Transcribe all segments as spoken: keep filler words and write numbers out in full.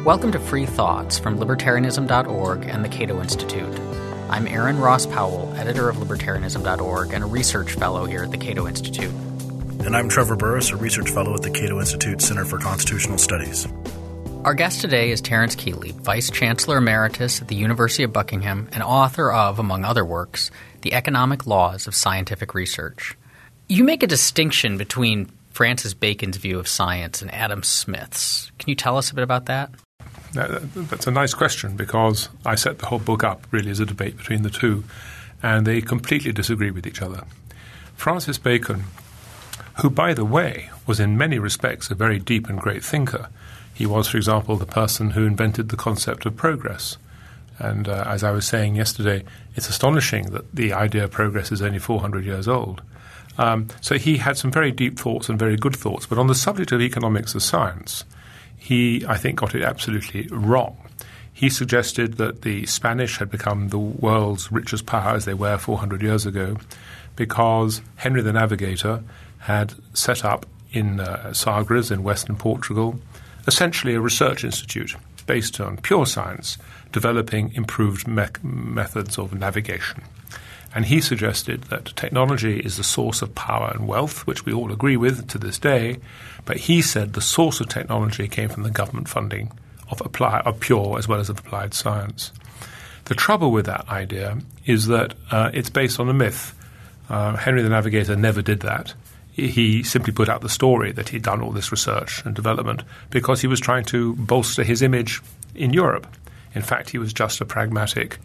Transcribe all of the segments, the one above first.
Welcome to Free Thoughts from Libertarianism dot org and the Cato Institute. I'm Aaron Ross Powell, editor of Libertarianism dot org and a research fellow here at the Cato Institute. And I'm Trevor Burrus, a research fellow at the Cato Institute Center for Constitutional Studies. Our guest today is Terence Keeley, Vice Chancellor Emeritus at the University of Buckingham and author of, among other works, The Economic Laws of Scientific Research. You make a distinction between Francis Bacon's view of science and Adam Smith's. Can you tell us a bit about that? That's a nice question because I set the whole book up really as a debate between the two, and they completely disagree with each other. Francis Bacon, who, by the way, was in many respects a very deep and great thinker. He was, for example, the person who invented the concept of progress. And uh, as I was saying yesterday, it's astonishing that the idea of progress is only four hundred years old. Um, so he had some very deep thoughts and very good thoughts. But on the subject of economics as science, he, I think, got it absolutely wrong. He suggested that the Spanish had become the world's richest power, as they were four hundred years ago, because Henry the Navigator had set up in uh, Sagres in western Portugal essentially a research institute based on pure science, developing improved me- methods of navigation. And he suggested that technology is the source of power and wealth, which we all agree with to this day. But he said the source of technology came from the government funding of, apply, of pure as well as of applied science. The trouble with that idea is that uh, it's based on a myth. Uh, Henry the Navigator never did that. He simply put out the story that he'd done all this research and development because he was trying to bolster his image in Europe. In fact, he was just a pragmatic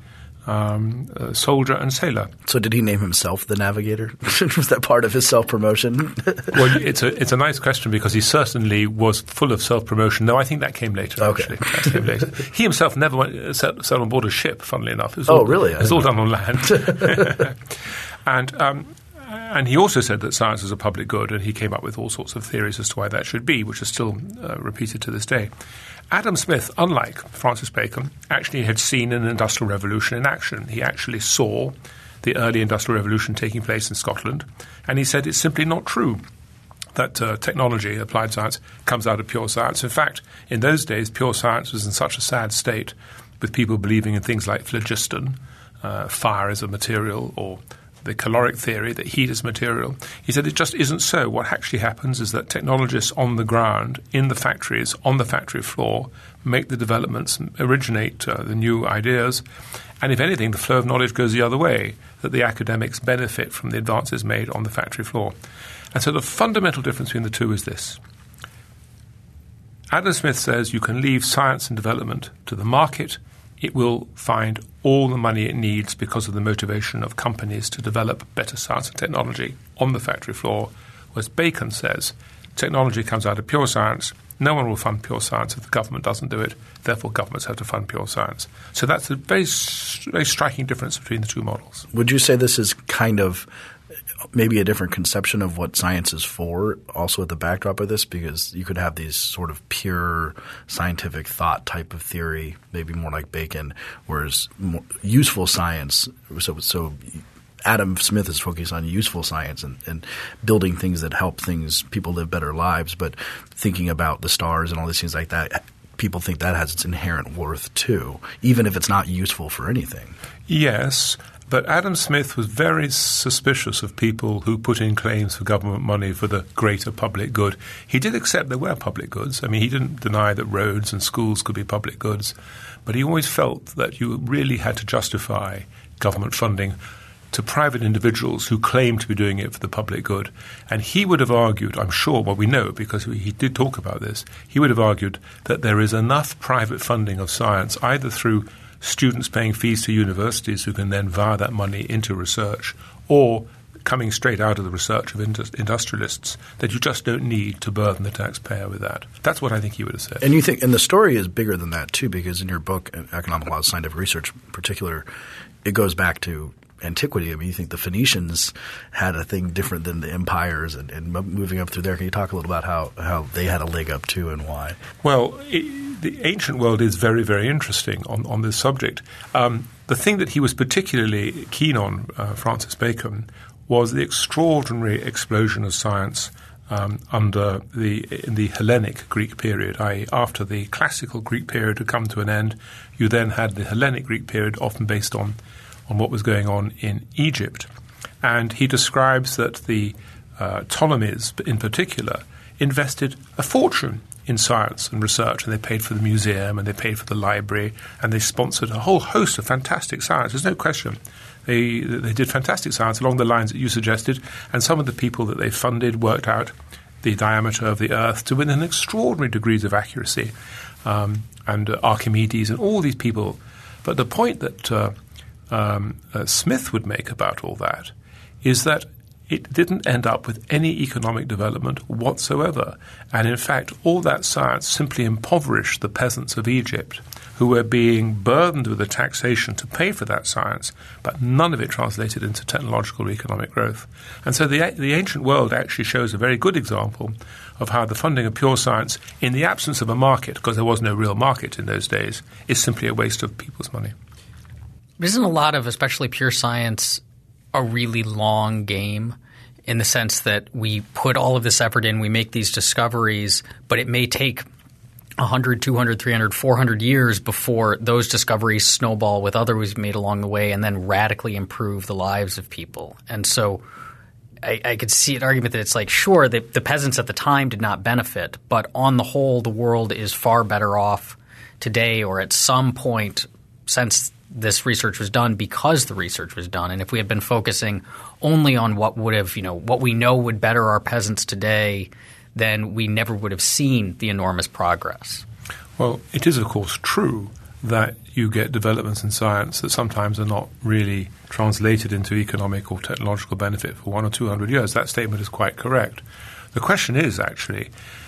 Um, uh, soldier and sailor. So did he name himself the Navigator? Was that part of his self-promotion? Well, it's a it's a nice question because he certainly was full of self-promotion. No, I think that came later, okay. actually. That came later. He himself never went, uh, set, set on board a ship, funnily enough. It was oh, all, really? It was all done on land. and um, and he also said that science is a public good, and he came up with all sorts of theories as to why that should be, which are still uh, repeated to this day. Adam Smith, unlike Francis Bacon, actually had seen an industrial revolution in action. He actually saw the early industrial revolution taking place in Scotland, and he said it's simply not true that uh, technology, applied science, comes out of pure science. In fact, in those days, pure science was in such a sad state, with people believing in things like phlogiston, uh, fire as a material, or the caloric theory, that heat is material. He said it just isn't so. What actually happens is that technologists on the ground, in the factories, on the factory floor, make the developments, originate uh, the new ideas. And if anything, the flow of knowledge goes the other way, that the academics benefit from the advances made on the factory floor. And so the fundamental difference between the two is this. Adam Smith says you can leave science and development to the market. It will find all the money it needs because of the motivation of companies to develop better science and technology on the factory floor, whereas Bacon says technology comes out of pure science. No one will fund pure science if the government doesn't do it. Therefore, governments have to fund pure science. So that's a very, very striking difference between the two models. Would you say this is kind of maybe a different conception of what science is for also at the backdrop of this? Because you could have these sort of pure scientific thought type of theory, maybe more like Bacon, whereas more useful science so, – so Adam Smith is focused on useful science and, and building things that help things people live better lives, but thinking about the stars and all these things like that, people think that has its inherent worth too, even if it's not useful for anything. Yes. But Adam Smith was very suspicious of people who put in claims for government money for the greater public good. He did accept there were public goods. I mean, he didn't deny that roads and schools could be public goods. But he always felt that you really had to justify government funding to private individuals who claimed to be doing it for the public good. And he would have argued, I'm sure, well, we know because he did talk about this, he would have argued that there is enough private funding of science either through students paying fees to universities who can then via that money into research, or coming straight out of the research of indus- industrialists, that you just don't need to burden the taxpayer with that. That's what I think he would have said. And you think, and the story is bigger than that too, because in your book, Economic Laws of Scientific Research in particular, it goes back to antiquity. I mean, you think the Phoenicians had a thing different than the empires and, and moving up through there. Can you talk a little about how, how they had a leg up too and why? Well, it, the ancient world is very, very interesting on, on this subject. Um, the thing that he was particularly keen on, uh, Francis Bacon, was the extraordinary explosion of science um, under the in the Hellenic Greek period, that is after the classical Greek period had come to an end, you then had the Hellenic Greek period, often based on, on what was going on in Egypt. And he describes that the uh, Ptolemies, in particular, invested a fortune in science and research, and they paid for the museum, and they paid for the library, and they sponsored a whole host of fantastic science. There's no question. They they did fantastic science along the lines that you suggested, and some of the people that they funded worked out the diameter of the Earth to within extraordinary degrees of accuracy, um, and uh, Archimedes and all these people. But the point that uh, um, uh, Smith would make about all that is that it didn't end up with any economic development whatsoever. And in fact, all that science simply impoverished the peasants of Egypt, who were being burdened with a taxation to pay for that science, but none of it translated into technological or economic growth. And so the, the ancient world actually shows a very good example of how the funding of pure science, in the absence of a market, because there was no real market in those days, is simply a waste of people's money. Isn't a lot of, especially pure science, a really long game, in the sense that we put all of this effort in, we make these discoveries, but it may take one hundred, two hundred, three hundred, four hundred years before those discoveries snowball with others we've made along the way and then radically improve the lives of people. And so I, I could see an argument that it's like, sure, the, the peasants at the time did not benefit, but on the whole, the world is far better off today or at some point since this research was done because the research was done. And if we had been focusing only on what would have, you know, what we know would better our peasants today, then we never would have seen the enormous progress. Well, it is, of course, true that you get developments in science that sometimes are not really translated into economic or technological benefit for one or two hundred years. That statement is quite correct. The question is, actually,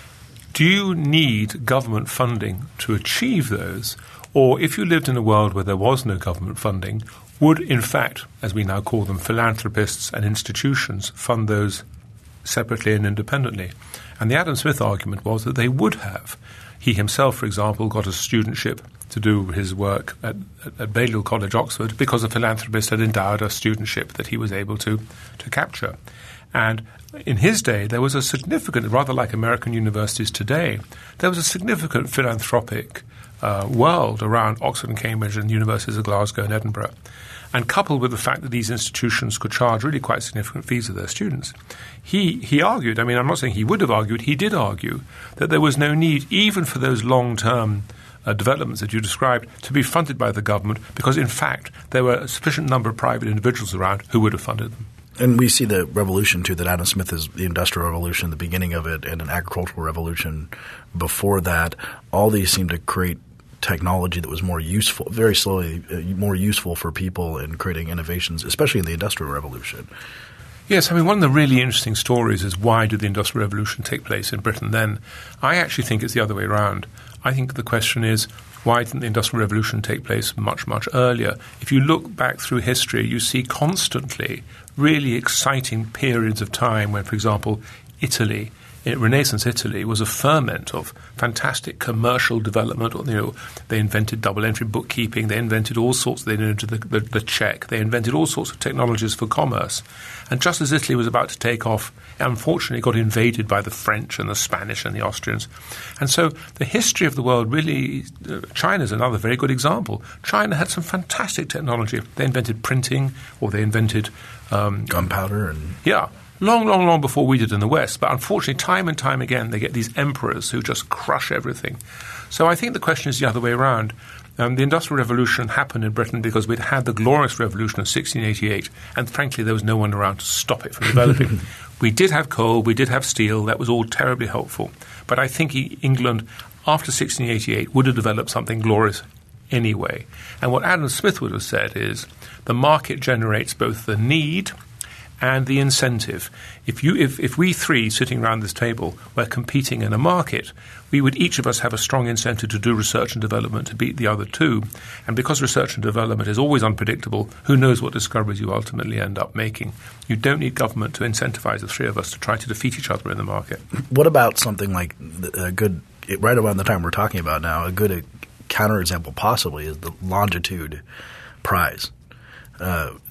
do you need government funding to achieve those? Or if you lived in a world where there was no government funding, would, in fact, as we now call them, philanthropists and institutions fund those separately and independently? And the Adam Smith argument was that they would have. He himself, for example, got a studentship to do his work at, at, at Balliol College, Oxford, because a philanthropist had endowed a studentship that he was able to, to capture. And in his day, there was a significant, rather like American universities today, there was a significant philanthropic uh, world around Oxford and Cambridge and the universities of Glasgow and Edinburgh. And coupled with the fact that these institutions could charge really quite significant fees of their students, he, he argued, I mean, I'm not saying he would have argued, he did argue that there was no need, even for those long-term uh, developments that you described, to be funded by the government because, in fact, there were a sufficient number of private individuals around who would have funded them. And we see the revolution, too, that Adam Smith is the Industrial Revolution, the beginning of it, and an agricultural revolution before that. All these seem to create technology that was more useful, very slowly, uh, more useful for people in creating innovations, especially in the Industrial Revolution. Yes, I mean, one of the really interesting stories is why did the Industrial Revolution take place in Britain then? I actually think it's the other way around. I think the question is, why didn't the Industrial Revolution take place much, much earlier? If you look back through history, you see constantly really exciting periods of time when, for example, Italy, Renaissance Italy was a ferment of fantastic commercial development. You know, they invented double-entry bookkeeping. They invented all sorts. They invented the, the, the check. They invented all sorts of technologies for commerce. And just as Italy was about to take off, unfortunately, it got invaded by the French and the Spanish and the Austrians. And so the history of the world really uh, – China is another very good example. China had some fantastic technology. They invented printing, or they invented um, – gunpowder and – yeah. Long, long, long before we did in the West. But unfortunately, time and time again, they get these emperors who just crush everything. So I think the question is the other way around. Um, the Industrial Revolution happened in Britain because we'd had the Glorious Revolution of sixteen eighty-eight, and frankly, there was no one around to stop it from developing. We did have coal, we did have steel. That was all terribly helpful. But I think England, after sixteen eighty-eight, would have developed something glorious anyway. And what Adam Smith would have said is the market generates both the need and the incentive. If you, if, if we three sitting around this table were competing in a market, we would each of us have a strong incentive to do research and development to beat the other two. And because research and development is always unpredictable, who knows what discoveries you ultimately end up making. You don't need government to incentivize the three of us to try to defeat each other in the market. What about something like a good, right around the time we're talking about now, a good counterexample possibly is the Longitude Prize. Uh,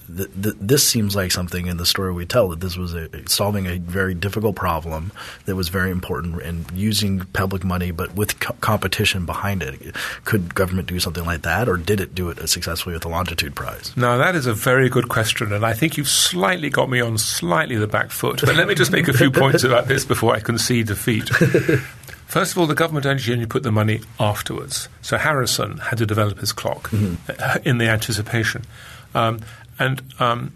th- th- this seems like something in the story we tell that this was a, solving a very difficult problem that was very important and using public money but with co- competition behind it. Could government do something like that, or did it do it successfully with the Longitude Prize? Now, that is a very good question, and I think you've slightly got me on slightly the back foot. But let me just make a few points about this before I concede defeat. First of all, the government actually only put the money afterwards. So Harrison had to develop his clock mm-hmm. in the anticipation. Um, and um,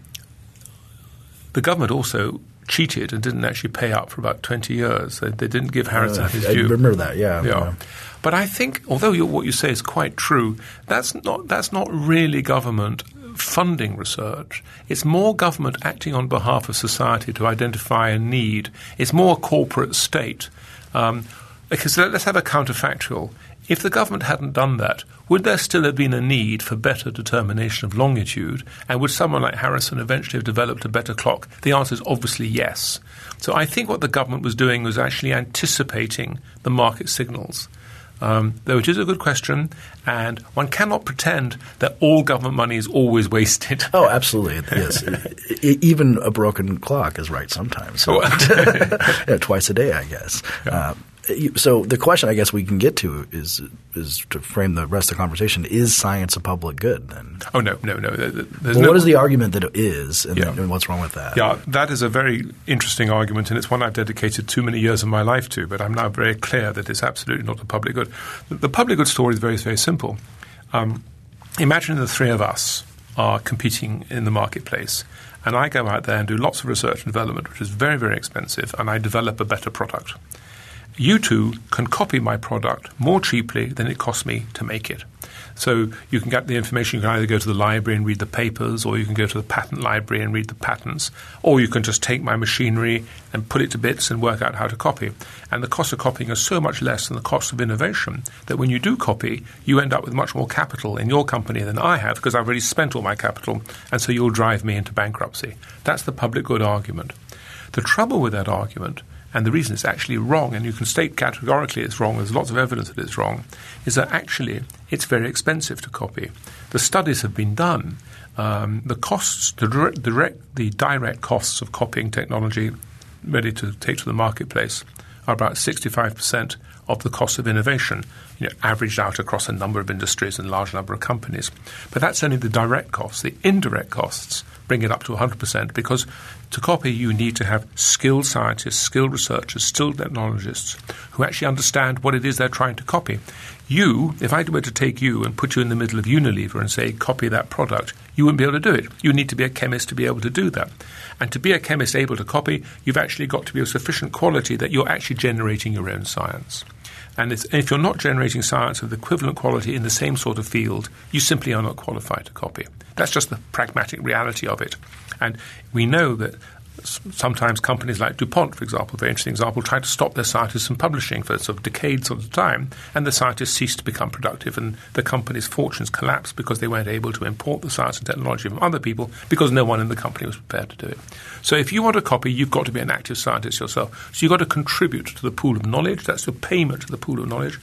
the government also cheated and didn't actually pay up for about twenty years. They, they didn't give Harrison uh, his I due. I remember that, yeah. yeah. yeah. But I think, although you're, what you say is quite true, that's not that's not really government funding research. It's more government acting on behalf of society to identify a need. It's more a corporate state. Um, because let's have a counterfactual. If the government hadn't done that, would there still have been a need for better determination of longitude? And would someone like Harrison eventually have developed a better clock? The answer is obviously yes. So I think what the government was doing was actually anticipating the market signals. Um, though it is a good question, and one cannot pretend that all government money is always wasted. Oh, absolutely, yes. Even a broken clock is right sometimes. So yeah, twice a day, I guess. Yeah. Um, So the question I guess we can get to is is to frame the rest of the conversation, is science a public good then? Oh, no, no, no. There's well, no, what is the argument that it is, and, yeah. and what's wrong with that? Yeah, that is a very interesting argument, and it's one I've dedicated too many years of my life to, but I'm now very clear that it's absolutely not a public good. The, the public good story is very, very simple. Um, imagine the three of us are competing in the marketplace, and I go out there and do lots of research and development, which is very, very expensive, and I develop a better product. You two can copy my product more cheaply than it costs me to make it. So you can get the information. You can either go to the library and read the papers, or you can go to the patent library and read the patents, or you can just take my machinery and put it to bits and work out how to copy. And the cost of copying is so much less than the cost of innovation that when you do copy, you end up with much more capital in your company than I have, because I've already spent all my capital, and so you'll drive me into bankruptcy. That's the public good argument. The trouble with that argument, and the reason it's actually wrong, and you can state categorically it's wrong, there's lots of evidence that it's wrong, is that actually it's very expensive to copy. The studies have been done. Um, the costs, the direct, direct, the direct costs of copying technology ready to take to the marketplace are about sixty-five percent of the cost of innovation, you know, averaged out across a number of industries and a large number of companies. But that's only the direct costs. The indirect costs bring it up to one hundred percent, because to copy you need to have skilled scientists, skilled researchers, skilled technologists who actually understand what it is they're trying to copy. You, if I were to take you and put you in the middle of Unilever and say, copy that product, you wouldn't be able to do it. You need to be a chemist to be able to do that. And to be a chemist able to copy, you've actually got to be of sufficient quality that you're actually generating your own science. And it's, if you're not generating science of the equivalent quality in the same sort of field, you simply are not qualified to copy. That's just the pragmatic reality of it. And we know that sometimes companies like DuPont, for example, a very interesting example, try to stop their scientists from publishing for sort of decades at a time, and the scientists cease to become productive, and the company's fortunes collapse because they weren't able to import the science and technology from other people because no one in the company was prepared to do it. So if you want to copy, you've got to be an active scientist yourself. So you've got to contribute to the pool of knowledge. That's your payment to the pool of knowledge.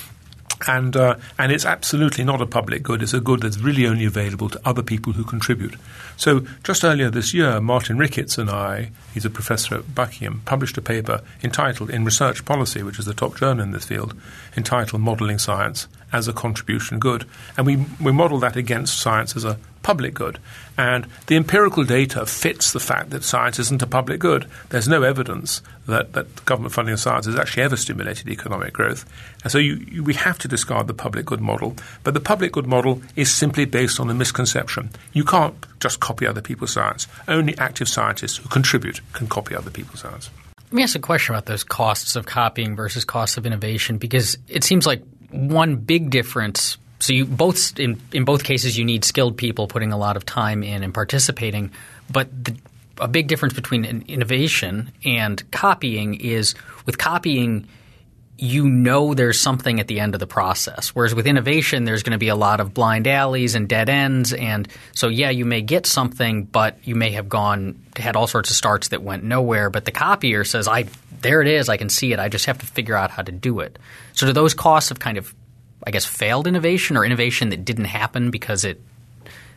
And uh, and it's absolutely not a public good. It's a good that's really only available to other people who contribute. So just earlier this year, Martin Ricketts and I, he's a professor at Buckingham, published a paper entitled, in Research Policy, which is the top journal in this field, entitled Modelling Science as a Contribution Good. And we, we model that against science as a public good. And the empirical data fits the fact that science isn't a public good. There's no evidence that, that government funding of science has actually ever stimulated economic growth. And so you, you, we have to discard the public good model. But the public good model is simply based on a misconception. You can't just copy other people's science. Only active scientists who contribute can copy other people's science. Let me ask a question about those costs of copying versus costs of innovation, because it seems like one big difference. So you both in, in both cases you need skilled people putting a lot of time in and participating, but the, a big difference between an innovation and copying is with copying you know there's something at the end of the process, whereas with innovation there's going to be a lot of blind alleys and dead ends, and so yeah you may get something but you may have gone had all sorts of starts that went nowhere, but the copier says I there it is, I can see it, I just have to figure out how to do it. So do those costs of kind of I guess failed innovation or innovation that didn't happen because it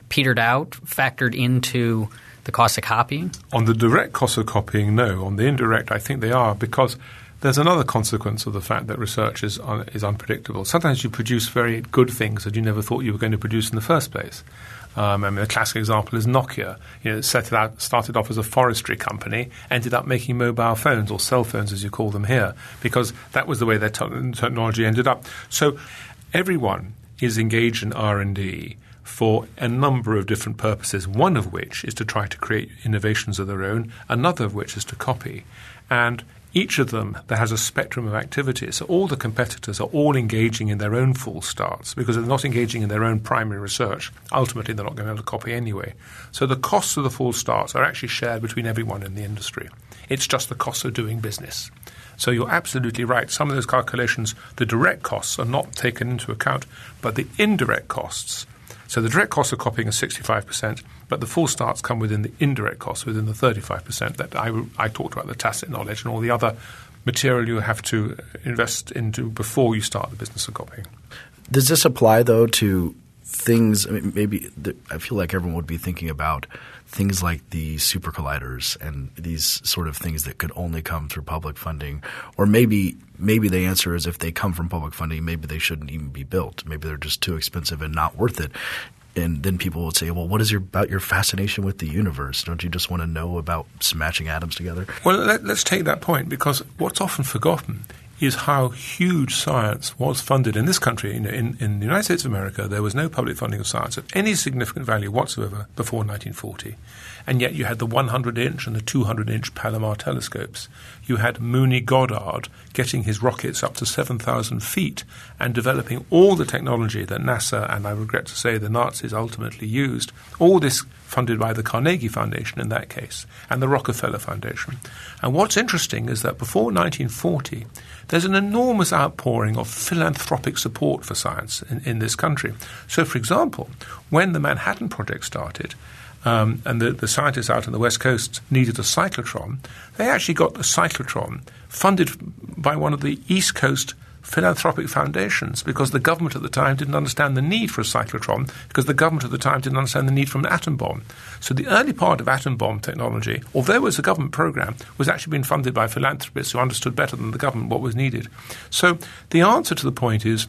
petered out, factored into the cost of copying? On the direct cost of copying, no. On the indirect, I think they are, because there's another consequence of the fact that research is un- is unpredictable. Sometimes you produce very good things that you never thought you were going to produce in the first place. Um, I mean, a classic example is Nokia. You know, it set it out, started off as a forestry company, ended up making mobile phones, or cell phones as you call them here, because that was the way their te- technology ended up. So everyone is engaged in R and D for a number of different purposes, one of which is to try to create innovations of their own, another of which is to copy. And each of them, there has a spectrum of activities. So all the competitors are all engaging in their own false starts, because if they're not engaging in their own primary research, ultimately they're not going to be able to copy anyway. So the costs of the false starts are actually shared between everyone in the industry. It's just the cost of doing business. So you're absolutely right. Some of those calculations, the direct costs are not taken into account, but the indirect costs. So the direct costs of copying are sixty-five percent, but the false starts come within the indirect costs, within the thirty-five percent that I, I talked about, the tacit knowledge and all the other material you have to invest into before you start the business of copying. Does this apply, though, to things – I mean, maybe the, I feel like everyone would be thinking about things like the super colliders and these sort of things that could only come through public funding, or maybe maybe the answer is if they come from public funding, maybe they shouldn't even be built. Maybe they're just too expensive and not worth it. And then people would say, well, what is your, about your fascination with the universe? Don't you just want to know about smashing atoms together? Well, let, let's take that point, because what's often forgotten is how huge science was funded in this country. You know, in, in the United States of America, there was no public funding of science of any significant value whatsoever before nineteen forty. And yet you had the one hundred inch and the two hundred inch Palomar telescopes. You had Mooney Goddard getting his rockets up to seven thousand feet and developing all the technology that NASA, and I regret to say the Nazis, ultimately used. All this funded by the Carnegie Foundation in that case, and the Rockefeller Foundation. And what's interesting is that before nineteen forty, there's an enormous outpouring of philanthropic support for science in, in this country. So, for example, when the Manhattan Project started, um, and the, the scientists out on the West Coast needed a cyclotron, they actually got a cyclotron funded by one of the East Coast philanthropic foundations, because the government at the time didn't understand the need for a cyclotron, because the government at the time didn't understand the need for an atom bomb. So the early part of atom bomb technology, although it was a government program, was actually being funded by philanthropists who understood better than the government what was needed. So the answer to the point is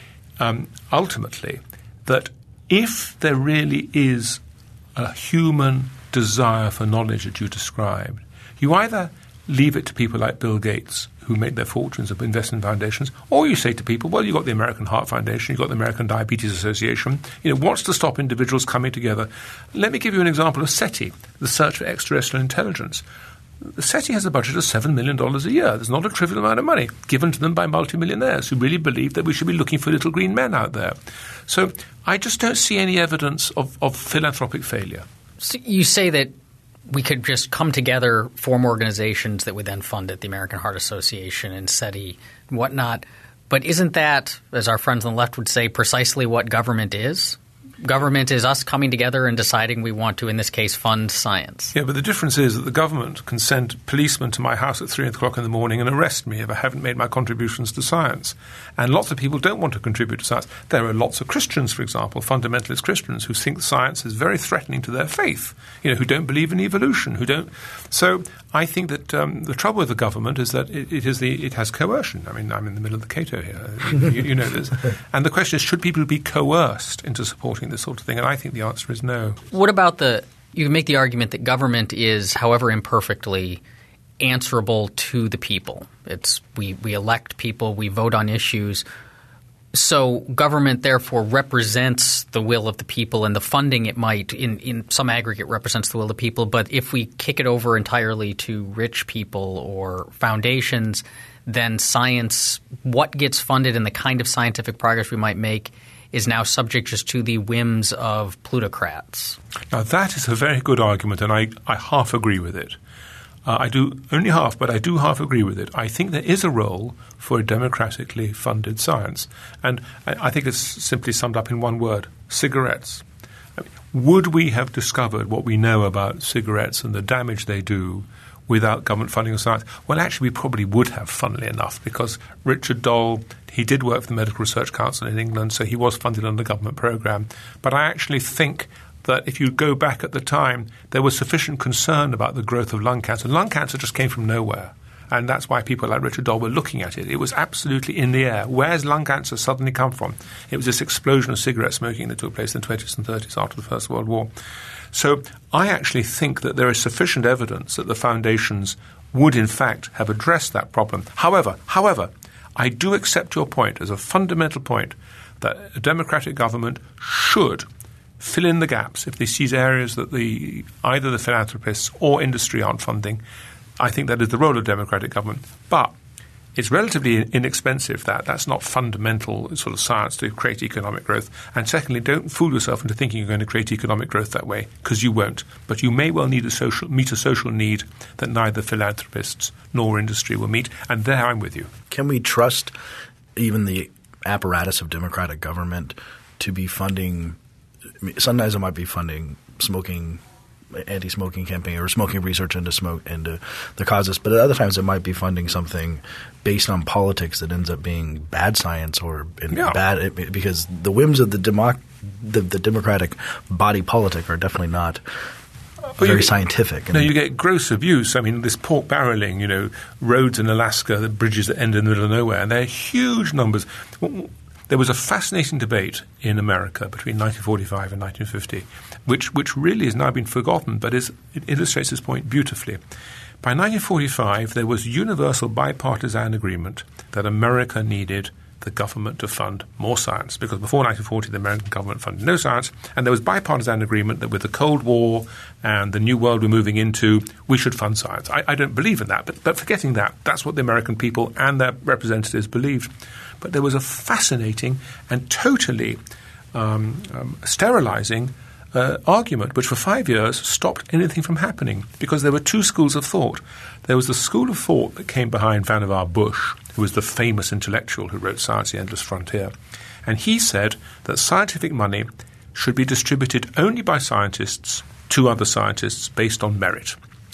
um, ultimately that if there really is a human desire for knowledge that you described, you either leave it to people like Bill Gates, who make their fortunes of investment foundations, or you say to people, well, you've got the American Heart Foundation, you've got the American Diabetes Association. You know, what's to stop individuals coming together? Let me give you an example of SETI, the Search for Extraterrestrial Intelligence. The SETI has a budget of seven million dollars a year. There's not a trivial amount of money given to them by multimillionaires who really believe that we should be looking for little green men out there. So I just don't see any evidence of, of philanthropic failure. So you say that we could just come together, form organizations that would then fund it, the American Heart Association and SETI and whatnot. But isn't that, as our friends on the left would say, precisely what government is? Government is us coming together and deciding we want to, in this case, fund science. Yeah, but the difference is that the government can send policemen to my house at three o'clock in the morning and arrest me if I haven't made my contributions to science. And lots of people don't want to contribute to science. There are lots of Christians, for example, fundamentalist Christians, who think science is very threatening to their faith, you know, who don't believe in evolution, who don't. So I think that um, the trouble with the government is that it, it is the it has coercion. I mean, I'm in the middle of the Cato here. you, you know this. And the question is, should people be coerced into supporting this sort of thing? And I think the answer is no. What about the – you can make the argument that government is, however imperfectly, answerable to the people. It's we, we elect people, we vote on issues. So government therefore represents the will of the people, and the funding it might in, in some aggregate represents the will of the people. But if we kick it over entirely to rich people or foundations, then science – what gets funded and the kind of scientific progress we might make – is now subject just to the whims of plutocrats. Now, that is a very good argument, and I, I half agree with it. Uh, I do – only half, but I do half agree with it. I think there is a role for a democratically funded science. And I, I think it's simply summed up in one word – cigarettes. I mean, would we have discovered what we know about cigarettes and the damage they do without government funding of science? Well, actually, we probably would have, funnily enough, because Richard Doll – he did work for the Medical Research Council in England, so he was funded under the government program. But I actually think that if you go back at the time, there was sufficient concern about the growth of lung cancer. Lung cancer just came from nowhere. And that's why people like Richard Doll were looking at it. It was absolutely in the air. Where's lung cancer suddenly come from? It was this explosion of cigarette smoking that took place in the twenties and thirties after the First World War. So I actually think that there is sufficient evidence that the foundations would in fact have addressed that problem. However, however, I do accept your point as a fundamental point that a democratic government should fill in the gaps if they seize areas that the either the philanthropists or industry aren't funding. I think that is the role of democratic government. But it's relatively inexpensive. That That's not fundamental sort of science to create economic growth. And secondly, don't fool yourself into thinking you're going to create economic growth that way, because you won't. But you may well need a social, meet a social need that neither philanthropists nor industry will meet. And there I'm with you. Can we trust even the apparatus of democratic government to be funding – sometimes it might be funding smoking – anti-smoking campaign or smoking research into smoke into the causes, but at other times it might be funding something based on politics that ends up being bad science or yeah. bad because the whims of the, democ- the the democratic body politic are definitely not very you, scientific. No, you get gross abuse. I mean, this pork barreling, you know, roads in Alaska, the bridges that end in the middle of nowhere, and they're huge numbers. There was a fascinating debate in America between nineteen forty-five and nineteen fifty, which which really has now been forgotten, but is, it illustrates this point beautifully. By nineteen forty-five, there was universal bipartisan agreement that America needed the government to fund more science, because before nineteen forty, the American government funded no science, and there was bipartisan agreement that with the Cold War and the new world we're moving into, we should fund science. I, I don't believe in that, but, but forgetting that, that's what the American people and their representatives believed. But there was a fascinating and totally um, um, sterilizing uh, argument, which for five years stopped anything from happening, because there were two schools of thought. There was the school of thought that came behind Vannevar Bush, who was the famous intellectual who wrote Science, the Endless Frontier. And he said that scientific money should be distributed only by scientists to other scientists based on merit.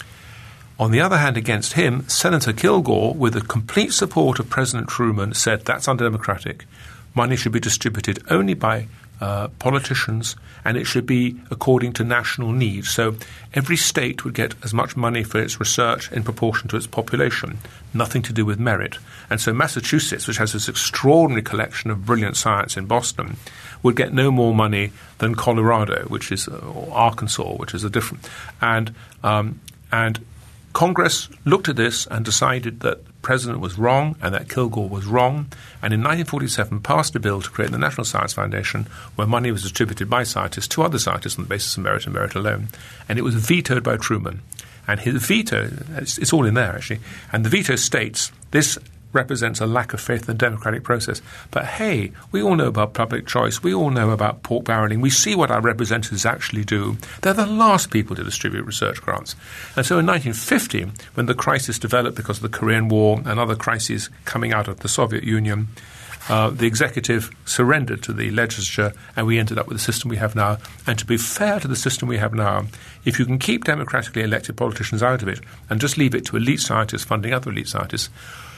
On the other hand, against him, Senator Kilgore, with the complete support of President Truman, said that's undemocratic. Money should be distributed only by uh, politicians, and it should be according to national needs. So every state would get as much money for its research in proportion to its population, nothing to do with merit. And so Massachusetts, which has this extraordinary collection of brilliant science in Boston, would get no more money than Colorado, which is uh, or Arkansas, which is a different. And um, and Congress looked at this and decided that the President was wrong and that Kilgore was wrong, and in nineteen forty-seven passed a bill to create the National Science Foundation, where money was distributed by scientists to other scientists on the basis of merit and merit alone. And it was vetoed by Truman. And his veto, it's, it's all in there actually, and the veto states this represents a lack of faith in the democratic process. But hey, we all know about public choice. We all know about pork barreling. We see what our representatives actually do. They're the last people to distribute research grants. And so in nineteen fifty, when the crisis developed because of the Korean War and other crises coming out of the Soviet Union, uh, the executive surrendered to the legislature, and we ended up with the system we have now. And to be fair to the system we have now, if you can keep democratically elected politicians out of it and just leave it to elite scientists funding other elite scientists,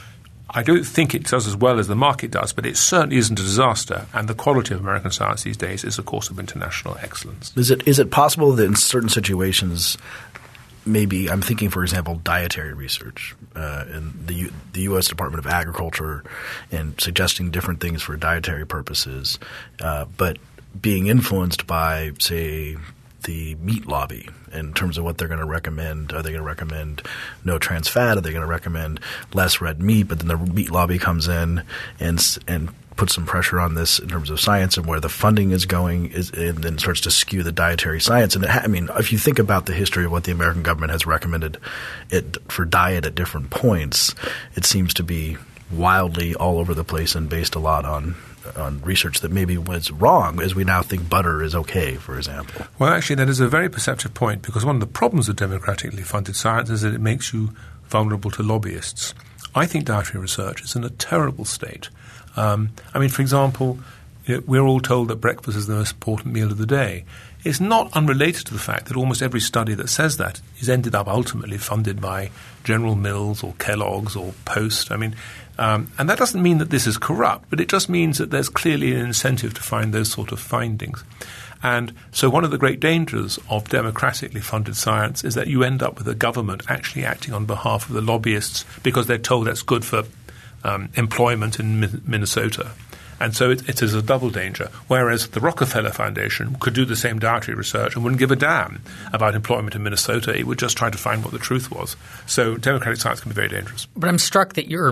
I don't think it does as well as the market does, but it certainly isn't a disaster. And the quality of American science these days is, of course, of international excellence. Is it is it possible that in certain situations, maybe I'm thinking, for example, dietary research uh, in the U, the U S Department of Agriculture and suggesting different things for dietary purposes, uh, but being influenced by, say, the meat lobby in terms of what they're going to recommend. Are they going to recommend no trans fat? Are they going to recommend less red meat? But then the meat lobby comes in and and puts some pressure on this in terms of science and where the funding is going, is, and then starts to skew the dietary science. And it ha- I mean, if you think about the history of what the American government has recommended it for diet at different points, it seems to be wildly all over the place and based a lot on on research that maybe was wrong, as we now think butter is okay, for example. Well, actually, that is a very perceptive point, because one of the problems of democratically funded science is that it makes you vulnerable to lobbyists. I think dietary research is in a terrible state. Um, I mean, for example, you know, we're all told that breakfast is the most important meal of the day. It's not unrelated to the fact that almost every study that says that is ended up ultimately funded by General Mills or Kellogg's or Post. I mean, um, and that doesn't mean that this is corrupt, but it just means that there's clearly an incentive to find those sort of findings. And so one of the great dangers of democratically funded science is that you end up with a government actually acting on behalf of the lobbyists because they're told that's good for um, employment in Mi- Minnesota. And so it, it is a double danger, whereas the Rockefeller Foundation could do the same dietary research and wouldn't give a damn about employment in Minnesota. It would just try to find what the truth was. So democratic science can be very dangerous. But I'm struck that your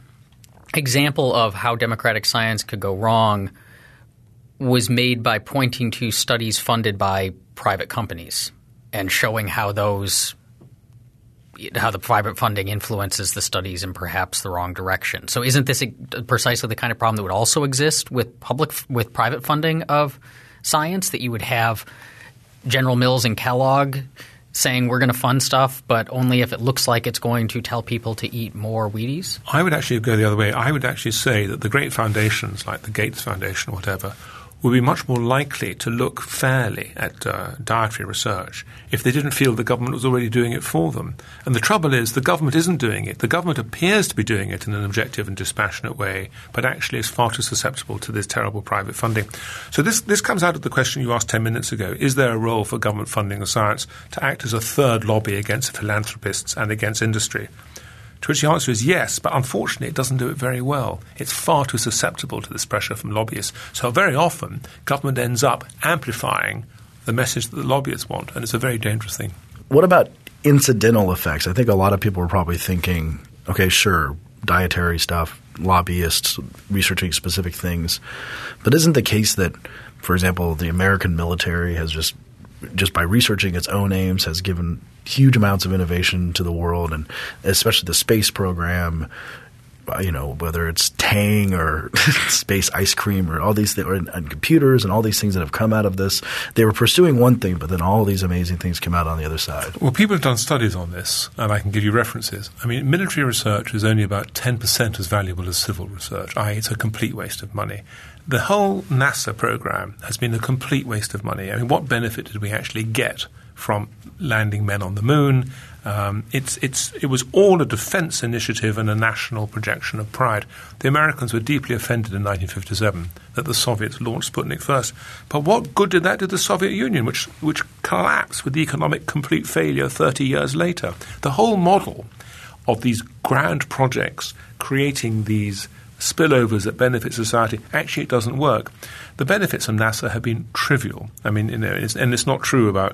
example of how democratic science could go wrong was made by pointing to studies funded by private companies and showing how those – how the private funding influences the studies in perhaps the wrong direction. So isn't this precisely the kind of problem that would also exist with public with private funding of science, that you would have General Mills and Kellogg saying we're going to fund stuff, but only if it looks like it's going to tell people to eat more Wheaties? I would actually go the other way. I would actually say that the great foundations like the Gates Foundation or whatever would be much more likely to look fairly at uh, dietary research if they didn't feel the government was already doing it for them. And the trouble is the government isn't doing it. The government appears to be doing it in an objective and dispassionate way, but actually is far too susceptible to this terrible private funding. So this, this comes out of the question you asked ten minutes ago. Is there a role for government funding of science to act as a third lobby against philanthropists and against industry? To which the answer is yes, but unfortunately it doesn't do it very well. It's far too susceptible to this pressure from lobbyists. So very often government ends up amplifying the message that the lobbyists want, and it's a very dangerous thing. What about incidental effects? I think a lot of people are probably thinking, okay, sure, dietary stuff, lobbyists researching specific things. But isn't the case that, for example, the American military has just just by researching its own aims has given huge amounts of innovation to the world, and especially the space program, you know, whether it's Tang or space ice cream or all these things, or and computers and all these things that have come out of this. They were pursuing one thing, but then all these amazing things came out on the other side. Well, people have done studies on this, and I can give you references. I mean, military research is only about ten percent as valuable as civil research, that is it's a complete waste of money. The whole NASA program has been a complete waste of money. I mean, what benefit did we actually get from landing men on the moon? Um, it's, it's, it was all a defense initiative and a national projection of pride. The Americans were deeply offended in nineteen fifty-seven that the Soviets launched Sputnik first. But what good did that do the Soviet Union, which, which collapsed with economic complete failure thirty years later? The whole model of these grand projects creating these spillovers that benefit society, actually it doesn't work. The benefits of NASA have been trivial. I mean, you know, it's, and it's not true about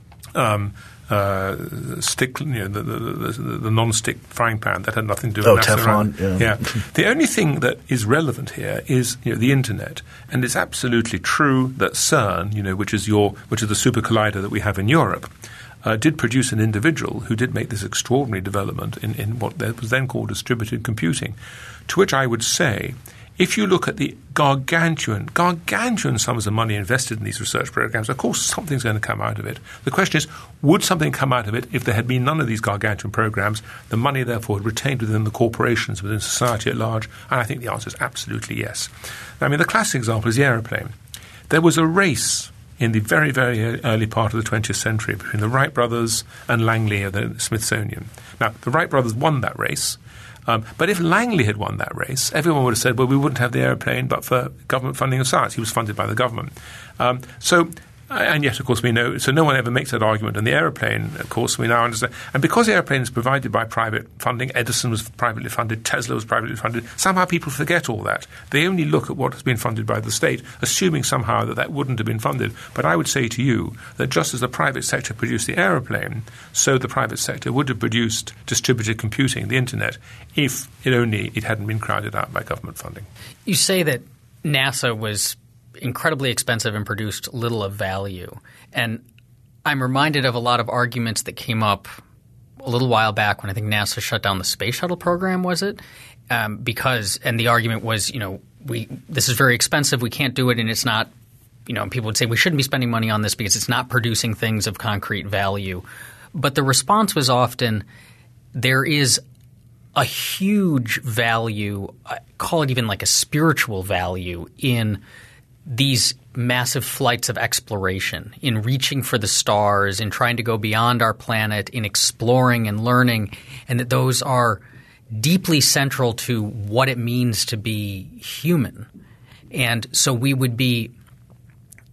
um, uh, stick, you know, the, the, the, the non-stick frying pan. That had nothing to do with oh, NASA. Teflon, yeah. yeah. The only thing that is relevant here is, you know, the internet, and it's absolutely true that CERN, you know, which is your, which is the super collider that we have in Europe, Uh, did produce an individual who did make this extraordinary development in, in what was then called distributed computing, to which I would say, if you look at the gargantuan, gargantuan sums of money invested in these research programs, of course something's going to come out of it. The question is, would something come out of it if there had been none of these gargantuan programs? The money, therefore, had retained within the corporations, within society at large, and I think the answer is absolutely yes. I mean, the classic example is the aeroplane. There was a race in the very, very early part of the twentieth century between the Wright brothers and Langley of the Smithsonian. Now, the Wright brothers won that race, um, but if Langley had won that race, everyone would have said, well, we wouldn't have the aeroplane but for government funding of science. He was funded by the government. Um, so, and yet, of course, we know, so no one ever makes that argument. And the aeroplane, of course, we now understand. And because the aeroplane is provided by private funding, Edison was privately funded, Tesla was privately funded, somehow people forget all that. They only look at what has been funded by the state, assuming somehow that that wouldn't have been funded. But I would say to you that just as the private sector produced the aeroplane, so the private sector would have produced distributed computing, the internet, if it only it hadn't been crowded out by government funding. You say that NASA was incredibly expensive and produced little of value. And I'm reminded of a lot of arguments that came up a little while back when I think NASA shut down the space shuttle program, was it? Um, because – and the argument was, you know, we this is very expensive. We can't do it, and it's not – you know, people would say we shouldn't be spending money on this because it's not producing things of concrete value. But the response was often there is a huge value – call it even like a spiritual value in – these massive flights of exploration, in reaching for the stars, in trying to go beyond our planet, in exploring and learning, and that those are deeply central to what it means to be human. And so we would be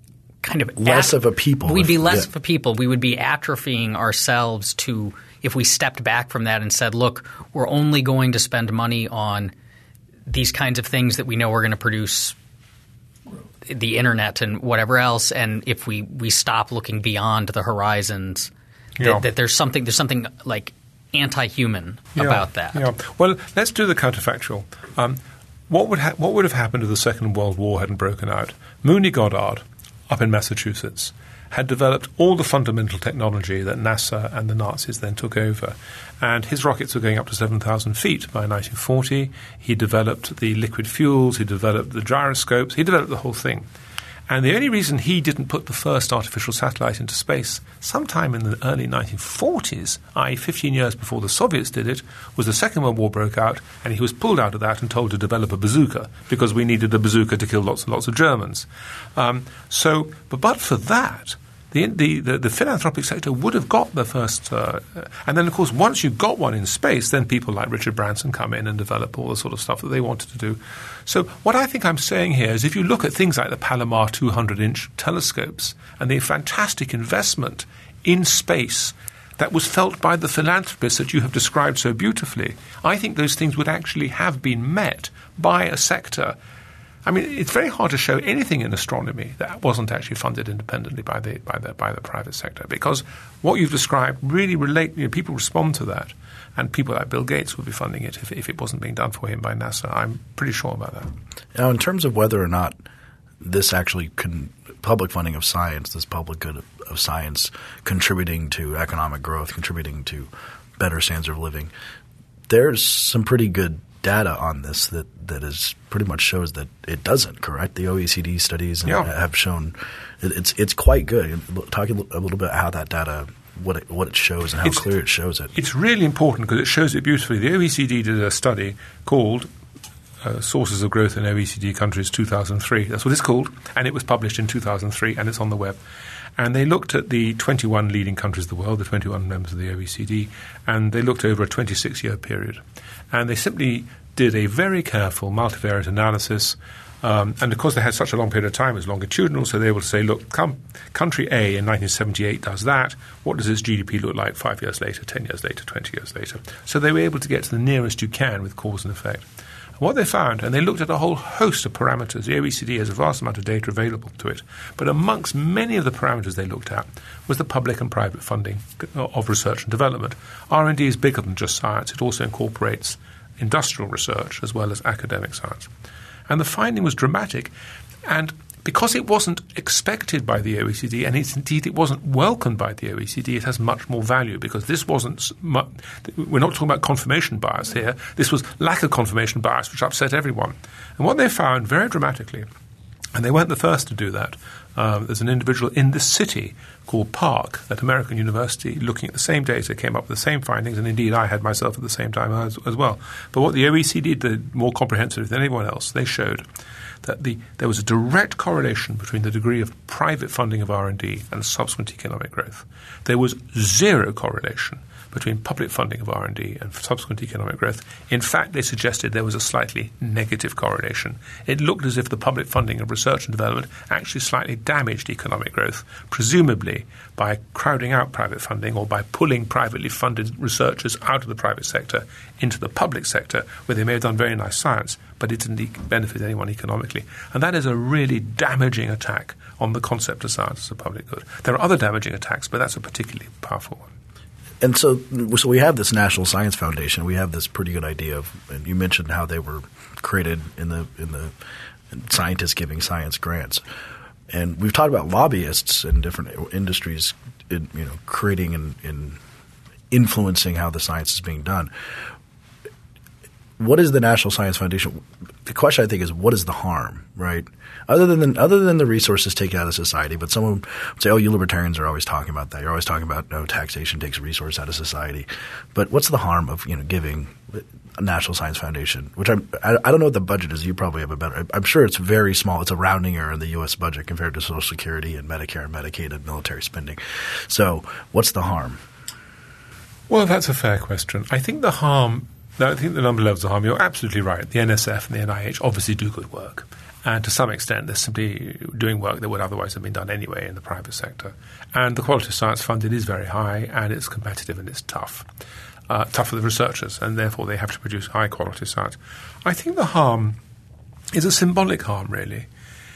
kind of less at- of a people. We'd if, be less yeah. of a people. We would be atrophying ourselves to if we stepped back from that and said, look, we're only going to spend money on these kinds of things that we know are going to produce the internet and whatever else, and if we, we stop looking beyond the horizons, Yeah. that, that there's something there's something like anti-human Yeah, about that. Yeah. Well, let's do the counterfactual. Um, what would ha- what would have happened if the Second World War hadn't broken out? Mooney Goddard, up in Massachusetts, had developed all the fundamental technology that NASA and the Nazis then took over. And his rockets were going up to seven thousand feet by nineteen forty. He developed the liquid fuels. He developed the gyroscopes. He developed the whole thing. And the only reason he didn't put the first artificial satellite into space sometime in the early nineteen forties, that is fifteen years before the Soviets did it, was the Second World War broke out, and he was pulled out of that and told to develop a bazooka because we needed a bazooka to kill lots and lots of Germans. Um, so, but, but for that, The, the, the, the philanthropic sector would have got the first uh, – and then, of course, once you got one in space, then people like Richard Branson come in and develop all the sort of stuff that they wanted to do. So what I think I'm saying here is if you look at things like the Palomar two hundred inch telescopes and the fantastic investment in space that was felt by the philanthropists that you have described so beautifully, I think those things would actually have been met by a sector – I mean, it's very hard to show anything in astronomy that wasn't actually funded independently by the by the by the private sector, because what you've described really relate. You know, people respond to that, and people like Bill Gates would be funding it if, if it wasn't being done for him by NASA. I'm pretty sure about that. Now, in terms of whether or not this actually can public funding of science, this public good of, of science, contributing to economic growth, contributing to better standards of living, there's some pretty good data on this that, that is pretty much shows that it doesn't, correct? The O E C D studies yeah. have shown it, it's it's quite good. Talk a little bit how that data, what it, what it shows and how it's, clear it shows it. It's really important because it shows it beautifully. The O E C D did a study called uh, Sources of Growth in O E C D Countries two thousand three. That's what it's called, and it was published in two thousand three, and it's on the web. And they looked at the twenty-one leading countries of the world, the twenty-one members of the O E C D, and they looked over a twenty-six year period. And they simply did a very careful multivariate analysis. Um, and because they had such a long period of time, it was longitudinal, so they were able to say, look, com- country A in nineteen seventy-eight does that. What does its G D P look like five years later, ten years later, twenty years later? So they were able to get to the nearest you can with cause and effect. And what they found, and they looked at a whole host of parameters. The O E C D has a vast amount of data available to it. But amongst many of the parameters they looked at was the public and private funding of research and development. R and D is bigger than just science. It also incorporates industrial research as well as academic science. And the finding was dramatic. And because it wasn't expected by the O E C D, and it's, indeed it wasn't welcomed by the O E C D, it has much more value because this wasn't mu- – we're not talking about confirmation bias here. This was lack of confirmation bias, which upset everyone. And what they found very dramatically, and they weren't the first to do that, um, there's an individual in this city called Park at American University looking at the same data, came up with the same findings, and indeed I had myself at the same time as, as well. But what the O E C D did more comprehensive than anyone else, they showed that the, there was a direct correlation between the degree of private funding of R and D and subsequent economic growth. There was zero correlation between public funding of R and D and subsequent economic growth. In fact, they suggested there was a slightly negative correlation. It looked as if the public funding of research and development actually slightly damaged economic growth, presumably by crowding out private funding or by pulling privately funded researchers out of the private sector into the public sector, where they may have done very nice science, but it didn't e- benefit anyone economically. And that is a really damaging attack on the concept of science as a public good. There are other damaging attacks, but that's a particularly powerful one. And so, so we have this National Science Foundation. We have this pretty good idea of. And you mentioned how they were created in the in the in scientists giving science grants, and we've talked about lobbyists in different industries, in, you know, creating and, and influencing how the science is being done. What is the National Science Foundation? The question I think is, what is the harm, right? Other than other than the resources taken out of society, but someone would say, oh, you libertarians are always talking about that. You're always talking about no, taxation takes resource out of society. But what's the harm of, you know, giving a National Science Foundation, which I'm, I, I don't know what the budget is. You probably have a better – I'm sure it's very small. It's a rounding error in the U S budget compared to Social Security and Medicare and Medicaid and military spending. So what's the harm? Well, that's a fair question. I think the harm – Now, I think the number levels of harm, you're absolutely right. The N S F and the N I H obviously do good work. And to some extent, they're simply doing work that would otherwise have been done anyway in the private sector. And the quality of science funded is very high, and it's competitive and it's tough. Uh, tough for the researchers, and therefore they have to produce high-quality science. I think the harm is a symbolic harm, really.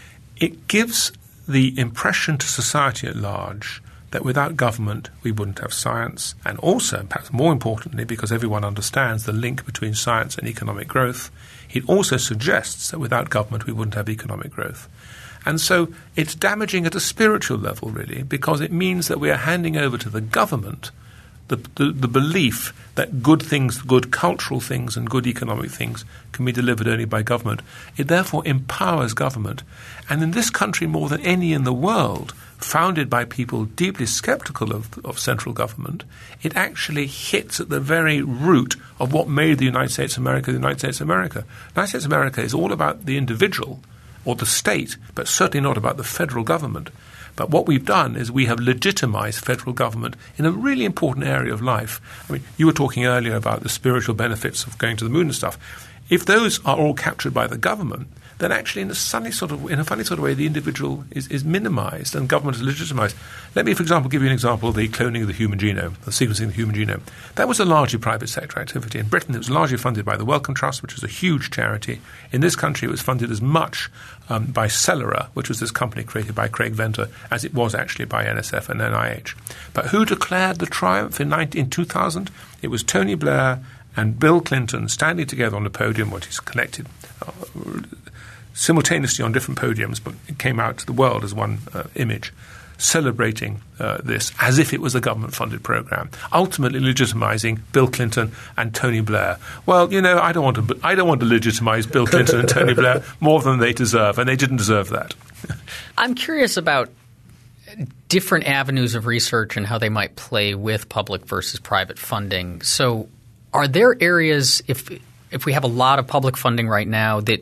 It gives the impression to society at large that without government we wouldn't have science, and also, perhaps more importantly, because everyone understands the link between science and economic growth, it also suggests that without government we wouldn't have economic growth. And so it's damaging at a spiritual level, really, because it means that we are handing over to the government the, the, the belief that good things, good cultural things and good economic things can be delivered only by government. It therefore empowers government. And in this country, more than any in the world, founded by people deeply skeptical of, of central government, it actually hits at the very root of what made the United States of America the United States of America. The United States of America is all about the individual or the state, but certainly not about the federal government. But what we've done is we have legitimized federal government in a really important area of life. I mean, you were talking earlier about the spiritual benefits of going to the moon and stuff. If those are all captured by the government, then actually in a funny sort of in a funny sort of way the individual is, is minimized and government is legitimized. Let me, for example, give you an example of the cloning of the human genome, the sequencing of the human genome. That was a largely private sector activity. In Britain, it was largely funded by the Wellcome Trust, which is a huge charity. In this country, it was funded as much um, by Celera, which was this company created by Craig Venter, as it was actually by N S F and N I H. But who declared the triumph in, nineteen, in two thousand? It was Tony Blair and Bill Clinton standing together on the podium, which is connected uh, simultaneously on different podiums, but it came out to the world as one uh, image, celebrating uh, this as if it was a government-funded program, ultimately legitimizing Bill Clinton and Tony Blair. Well, you know, I don't want to. I don't want to legitimize Bill Clinton and Tony Blair more than they deserve, and they didn't deserve that. I'm curious about different avenues of research and how they might play with public versus private funding. So, are there areas, if if we have a lot of public funding right now, that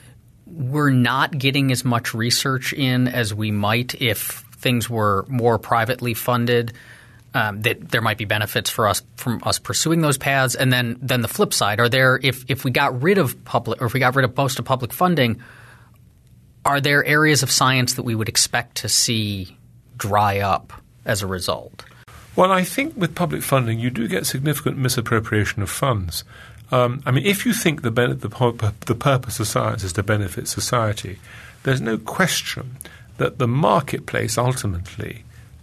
we're not getting as much research in as we might if things were more privately funded, um, that there might be benefits for us from us pursuing those paths? And then then the flip side, are there if, if we got rid of public or if we got rid of most of public funding, are there areas of science that we would expect to see dry up as a result? Well, I think with public funding you do get significant misappropriation of funds. Um, I mean, if you think the, ben- the, the purpose of science is to benefit society, there's no question that the marketplace ultimately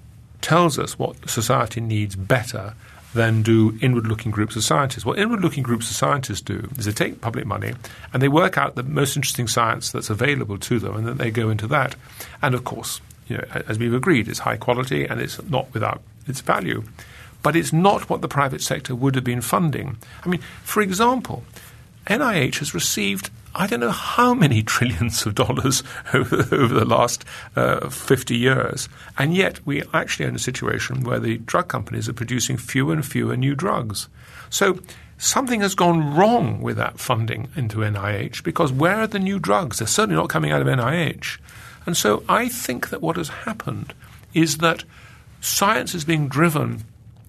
tells us what society needs better than do inward-looking groups of scientists. What inward-looking groups of scientists do is they take public money and they work out the most interesting science that's available to them, and then they go into that. And, of course, you know, as we've agreed, it's high quality and it's not without its value. But it's not what the private sector would have been funding. I mean, for example, N I H has received I don't know how many trillions of dollars over, over the last uh, fifty years, and yet we are actually in a situation where the drug companies are producing fewer and fewer new drugs. So something has gone wrong with that funding into N I H, because where are the new drugs? They're certainly not coming out of N I H. And so I think that what has happened is that science is being driven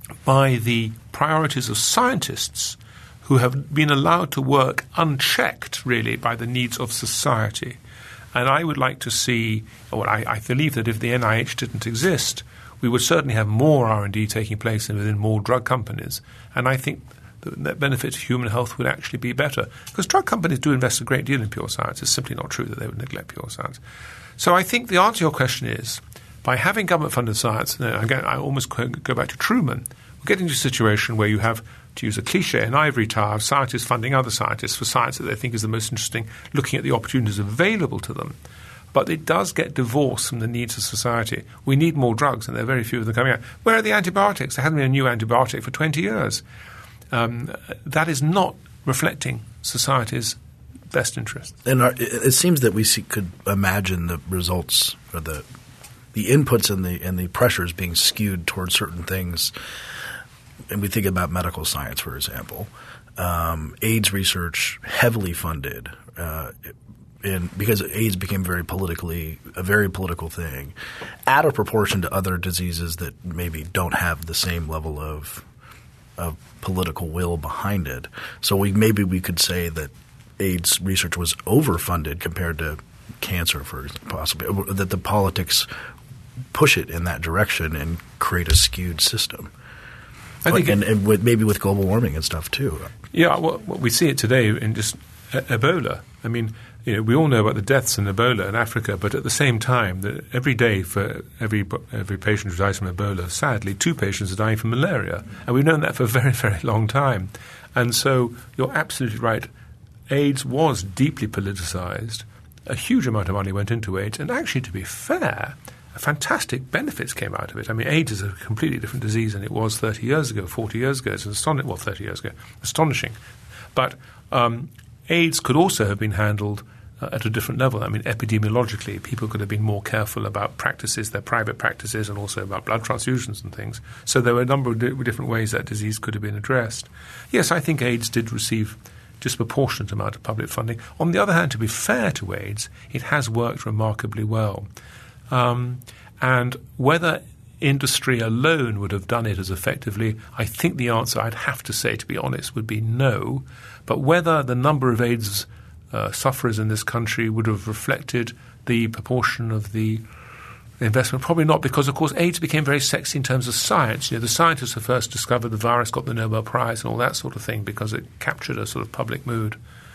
by the priorities of scientists who have been allowed to work unchecked, really, by the needs of society. And I would like to see, or I, I believe that if the N I H didn't exist, we would certainly have more R and D taking place within more drug companies. And I think the net benefit to human health would actually be better. Because drug companies do invest a great deal in pure science. It's simply not true that they would neglect pure science. So I think the answer to your question is, by having government-funded science, and again, I almost go back to Truman, we're getting to a situation where you have, to use a cliche, an ivory tower of scientists funding other scientists for science that they think is the most interesting, looking at the opportunities available to them. But it does get divorced from the needs of society. We need more drugs, and there are very few of them coming out. Where are the antibiotics? There hasn't been a new antibiotic for twenty years. Um, that is not reflecting society's best interests. And our, it seems that we see, could imagine the results or the the inputs and the and the pressures being skewed towards certain things. And we think about medical science, for example. Um, AIDS research heavily funded, uh, in, because AIDS became very politically a very political thing, out of proportion to other diseases that maybe don't have the same level of of political will behind it. So we maybe we could say that AIDS research was overfunded compared to cancer, for possibly, that the politics push it in that direction and create a skewed system. I think and, it, and with, maybe with global warming and stuff too. Yeah, well, well, we see it today in just uh, Ebola. I mean, you know, we all know about the deaths in Ebola in Africa, but at the same time, the, every day for every every patient who dies from Ebola, sadly, two patients are dying from malaria, and we've known that for a very, very long time. And so you're absolutely right. AIDS was deeply politicized. A huge amount of money went into AIDS, and actually, to be fair, fantastic benefits came out of it. I mean, AIDS is a completely different disease than it was thirty years ago, forty years ago. It's astonishing. Well, thirty years ago, astonishing. But um, AIDS could also have been handled uh, at a different level. I mean, epidemiologically, people could have been more careful about practices, their private practices, and also about blood transfusions and things. So there were a number of di- different ways that disease could have been addressed. Yes, I think AIDS did receive disproportionate amount of public funding. On the other hand, to be fair to AIDS, it has worked remarkably well. Um, and whether industry alone would have done it as effectively, I think the answer, I'd have to say, to be honest, would be no. But whether the number of AIDS uh, sufferers in this country would have reflected the proportion of the investment, probably not, because, of course, AIDS became very sexy in terms of science. You know, the scientists who first discovered the virus got the Nobel Prize and all that sort of thing because it captured a sort of public mood.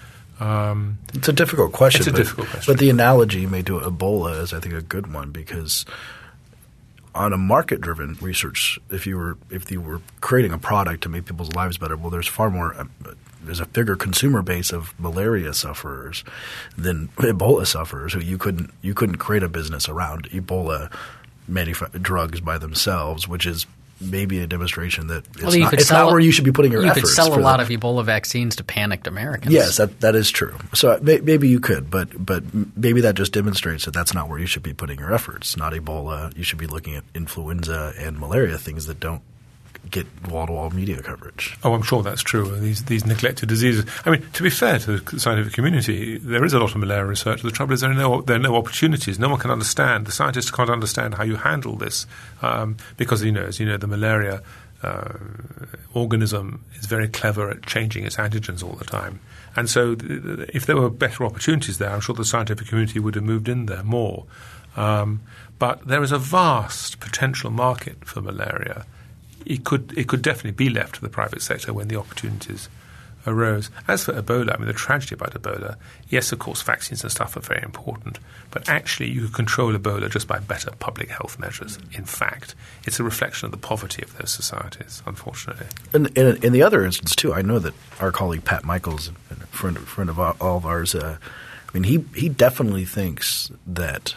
Um, it's a difficult question. It's a but, difficult question. But the analogy you made to Ebola is, I think, a good one, because on a market-driven research, if you were if you were creating a product to make people's lives better, well, there's far more uh, there's a bigger consumer base of malaria sufferers than Ebola sufferers who you couldn't you couldn't create a business around Ebola manufa- drugs by themselves, which is maybe a demonstration that it's, well, not, it's not where you should be putting your you efforts. You could sell a lot them. of Ebola vaccines to panicked Americans. Yes, that that is true. So may, maybe you could, but but maybe that just demonstrates that that's not where you should be putting your efforts. Not Ebola. You should be looking at influenza and malaria, things that don't get wall-to-wall media coverage. Oh, I'm sure that's true. These these neglected diseases. I mean, to be fair to the scientific community, there is a lot of malaria research. The trouble is there are no there are no opportunities. No one can understand. The scientists can't understand how you handle this um, because, you know, as you know, the malaria Uh, organism is very clever at changing its antigens all the time. And so th- th- if there were better opportunities there, I'm sure the scientific community would have moved in there more. Um, but there is a vast potential market for malaria. It could it could definitely be left to the private sector when the opportunities arose. As for Ebola, I mean, the tragedy about Ebola, yes, of course, vaccines and stuff are very important, but actually you could control Ebola just by better public health measures. In fact, it's a reflection of the poverty of those societies, unfortunately. In, in, in the other instance, too, I know that our colleague Pat Michaels, a friend, friend of all of ours, uh, I mean, he, he definitely thinks that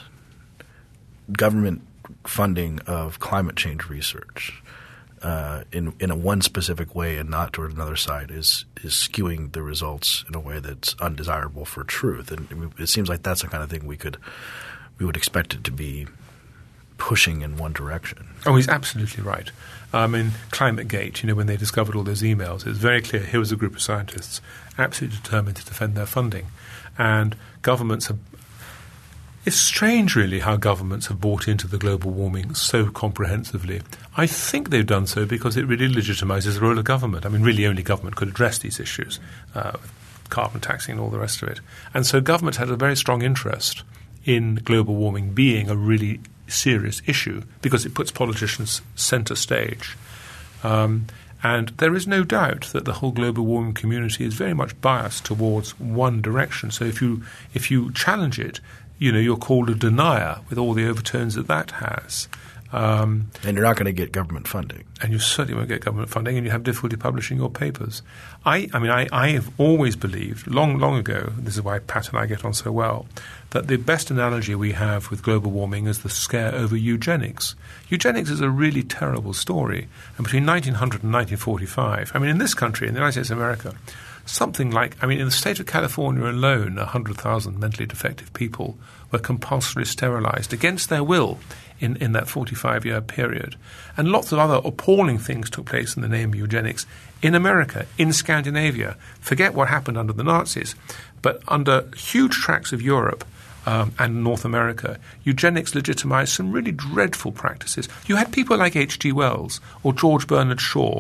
government funding of climate change research Uh, in in a one specific way and not toward another side is is skewing the results in a way that's undesirable for truth. And it seems like that's the kind of thing we could we would expect it to be pushing in one direction. Oh, he's absolutely right. I mean, ClimateGate, you know, when they discovered all those emails, it was very clear here was a group of scientists absolutely determined to defend their funding. And governments have It's strange, really, how governments have bought into the global warming so comprehensively. I think they've done so because it really legitimizes the role of government. I mean, really only government could address these issues, uh, carbon taxing and all the rest of it. And so government had a very strong interest in global warming being a really serious issue because it puts politicians center stage. Um, and there is no doubt that the whole global warming community is very much biased towards one direction. So if you if you challenge it, you know, you're called a denier with all the overtones that that has. Um, and you're not going to get government funding. And you certainly won't get government funding, and you have difficulty publishing your papers. I, I mean, I, I have always believed, long, long ago, this is why Pat and I get on so well, that the best analogy we have with global warming is the scare over eugenics. Eugenics is a really terrible story. And between nineteen hundred and nineteen forty-five, I mean, in this country, in the United States of America, something like, I mean, in the state of California alone, one hundred thousand mentally defective people were compulsorily sterilized against their will in, in that forty-five-year period. And lots of other appalling things took place in the name of eugenics in America, in Scandinavia. Forget what happened under the Nazis, but under huge tracts of Europe um, and North America, eugenics legitimized some really dreadful practices. You had people like H G Wells or George Bernard Shaw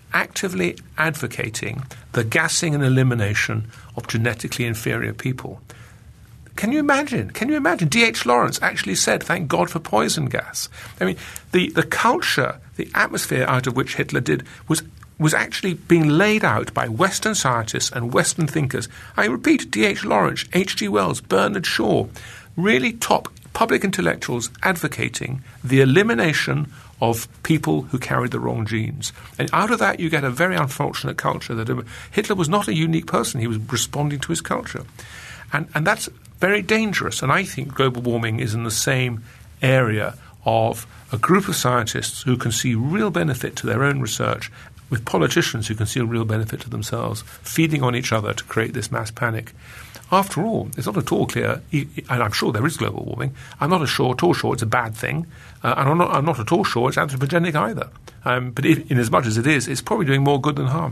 actively advocating the gassing and elimination of genetically inferior people. Can you imagine? Can you imagine? D H Lawrence actually said, thank God for poison gas. I mean, the, the culture, the atmosphere out of which Hitler did was was actually being laid out by Western scientists and Western thinkers. I repeat, D H Lawrence, H G Wells, Bernard Shaw, really top public intellectuals advocating the elimination of people who carried the wrong genes. And out of that you get a very unfortunate culture that Hitler was not a unique person. He was responding to his culture. And, and that's very dangerous. And I think global warming is in the same area of a group of scientists who can see real benefit to their own research with politicians who can see a real benefit to themselves, feeding on each other to create this mass panic. After all, it's not at all clear, and I'm sure there is global warming. I'm not at all sure it's a bad thing, uh, and I'm not, I'm not at all sure it's anthropogenic either. Um, but if, in as much as it is, it's probably doing more good than harm.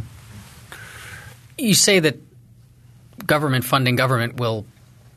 You say that government funding government will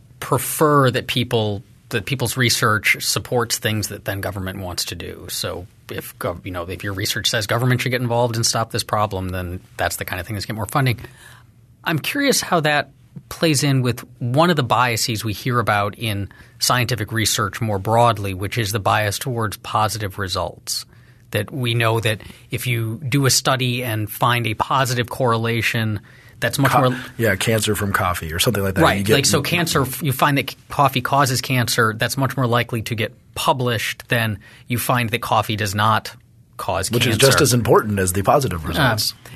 prefer that people that people's research supports things that then government wants to do. So if you know if your research says government should get involved and stop this problem, then that's the kind of thing that's get more funding. I'm curious how that plays in with one of the biases we hear about in scientific research more broadly, which is the bias towards positive results. That we know that if you do a study and find a positive correlation – that's much Co- more – Yeah, cancer from coffee or something like that. Right. You get, like so cancer – you find that coffee causes cancer, that's much more likely to get published than you find that coffee does not cause which cancer. Which is just as important as the positive results. Uh,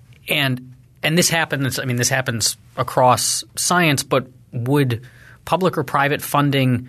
and and this happens – I mean this happens across science, but would public or private funding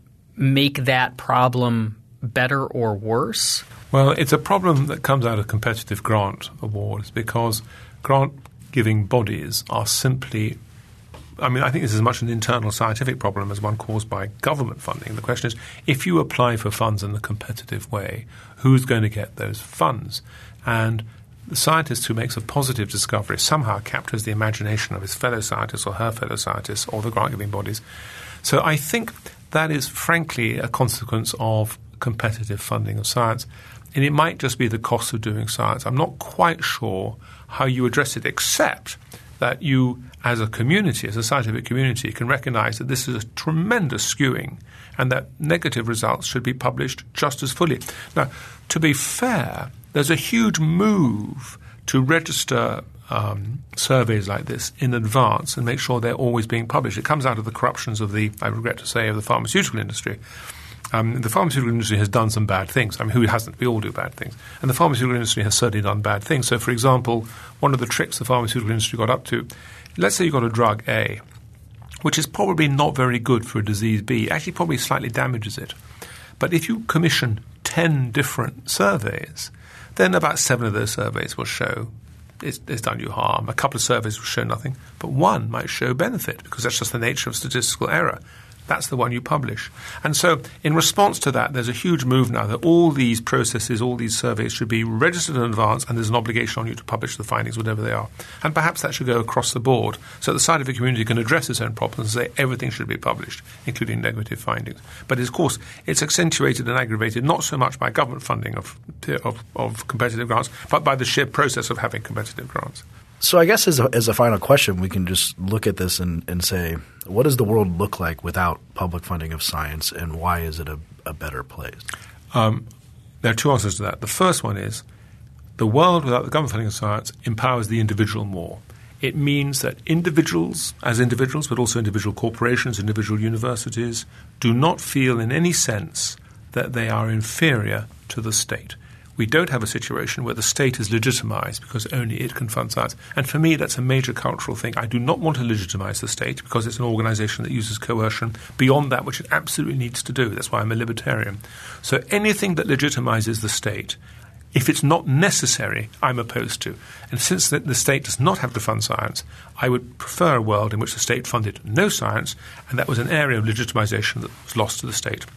make that problem better or worse? Well, it's a problem that comes out of competitive grant awards because grant – giving bodies are simply – I mean, I think this is as much an internal scientific problem as one caused by government funding. The question is, if you apply for funds in a competitive way, who's going to get those funds? And the scientist who makes a positive discovery somehow captures the imagination of his fellow scientists or her fellow scientists or the grant-giving bodies. So I think that is, frankly, a consequence of competitive funding of science. And it might just be the cost of doing science. I'm not quite sure how you address it, except that you, as a community, as a scientific community, can recognize that this is a tremendous skewing and that negative results should be published just as fully. Now, to be fair, there's a huge move to register um, surveys like this in advance and make sure they're always being published. It comes out of the corruptions of the, I regret to say, of the pharmaceutical industry. Um, the pharmaceutical industry has done some bad things. I mean, who hasn't? We all do bad things. And the pharmaceutical industry has certainly done bad things. So, for example, one of the tricks the pharmaceutical industry got up to, let's say you've got a drug A, which is probably not very good for a disease B, actually probably slightly damages it. But if you commission ten different surveys, then about seven of those surveys will show it's, it's done you harm. A couple of surveys will show nothing. But one might show benefit because that's just the nature of statistical error. That's the one you publish. And so in response to that, there's a huge move now that all these processes, all these surveys should be registered in advance and there's an obligation on you to publish the findings, whatever they are. And perhaps that should go across the board so the scientific community can address its own problems and say everything should be published, including negative findings. But of course, it's accentuated and aggravated not so much by government funding of, of, of competitive grants, but by the sheer process of having competitive grants. So I guess as a, as a final question, we can just look at this and, and say, what does the world look like without public funding of science, and why is it a, a better place? Um, there are two answers to that. The first one is the world without the government funding of science empowers the individual more. It means that individuals, as individuals, but also individual corporations, individual universities, do not feel in any sense that they are inferior to the state. We don't have a situation where the state is legitimized because only it can fund science. And for me, that's a major cultural thing. I do not want to legitimize the state because it's an organization that uses coercion beyond that which it absolutely needs to do. That's why I'm a libertarian. So anything that legitimizes the state, if it's not necessary, I'm opposed to. And since the, the state does not have to fund science, I would prefer a world in which the state funded no science, and that was an area of legitimization that was lost to the state.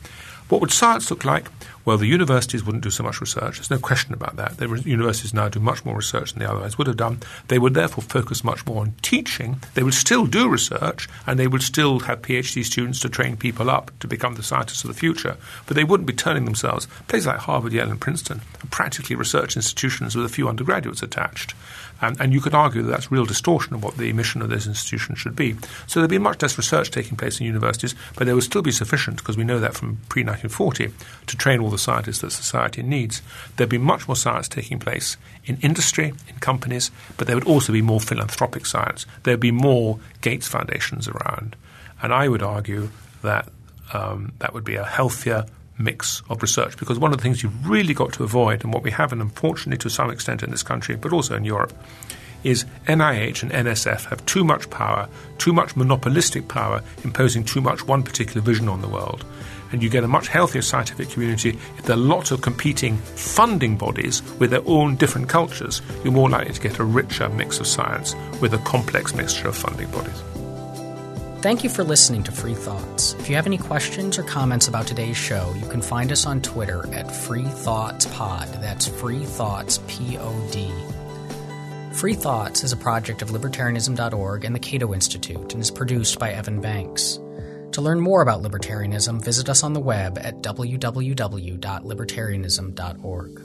What would science look like? Well, the universities wouldn't do so much research. There's no question about that. The universities now do much more research than they otherwise would have done. They would therefore focus much more on teaching. They would still do research, and they would still have PhD students to train people up to become the scientists of the future. But they wouldn't be turning themselves. Places like Harvard, Yale, and Princeton are practically research institutions with a few undergraduates attached. Um, and you could argue that that's real distortion of what the mission of those institutions should be. So there'd be much less research taking place in universities, but there would still be sufficient, because we know that from pre nineteen forty, to train all the scientists that society needs. There'd be much more science taking place in industry, in companies, but there would also be more philanthropic science. There'd be more Gates Foundations around. And I would argue that um, that would be a healthier mix of research, because one of the things you've really got to avoid, and what we have, and unfortunately to some extent in this country, but also in Europe, is N I H and N S F have too much power, too much monopolistic power, imposing too much one particular vision on the world. And you get a much healthier scientific community if there are lots of competing funding bodies with their own different cultures. You're more likely to get a richer mix of science with a complex mixture of funding bodies. Thank you for listening to Free Thoughts. If you have any questions or comments about today's show, you can find us on Twitter at Free Thoughts Pod. That's Free Thoughts P O D. Free Thoughts is a project of libertarianism dot org and the Cato Institute and is produced by Evan Banks. To learn more about libertarianism, visit us on the web at w w w dot libertarianism dot org.